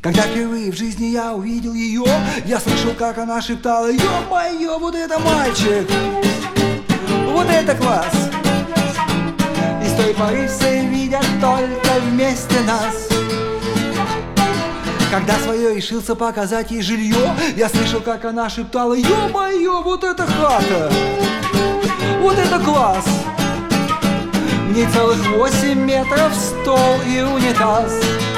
Когда впервые в жизни я увидел ее, я слышал, как она шептала: ё-моё, вот это мальчик, вот это класс. И с той поры все видят только вместе нас. Когда свое решился показать ей жилье, я слышал, как она шептала: ё-моё, вот это хата, вот это класс. Мне целых 8 метров стол и унитаз.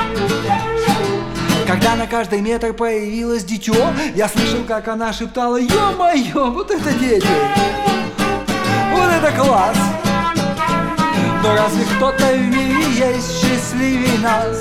Когда на каждый метр появилось дитё, я слышал, как она шептала: ё-моё, вот это дети, вот это класс. Но разве кто-то в мире есть счастливее нас?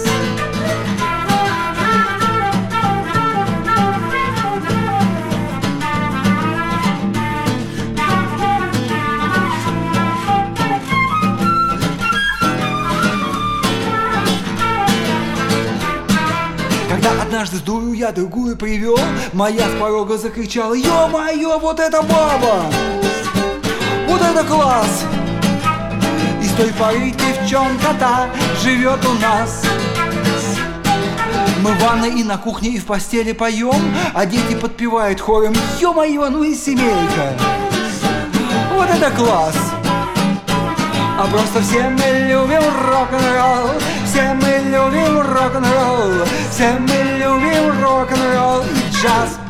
Когда однажды с дурью я другую привел, моя с порога закричала: ё-моё, вот это баба, вот это класс. И с той поры девчонка-то живет у нас. Мы в ванной и на кухне и в постели поем, а дети подпевают хором: ё-моё, ну и семейка, вот это класс. А просто все мы любим рок-н-ролл, все мы любим рок-н-ролл, все мы любим рок-н-ролл и джаз.